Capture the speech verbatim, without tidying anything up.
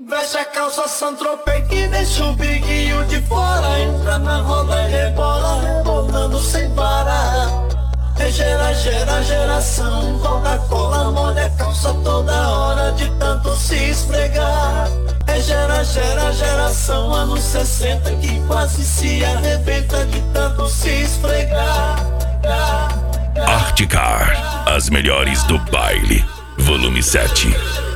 Veste a calça Saint-Tropez que deixa o biguinho de fora. Entra na roda e rebola, rebolando sem parar. É gera, gera, geração. Coca-Cola molha a calça toda hora de tanto se esfregar. É gera, gera, geração. Anos sessenta que quase se arrebenta de tanto se esfregar. Articar, as melhores do baile, volume sete.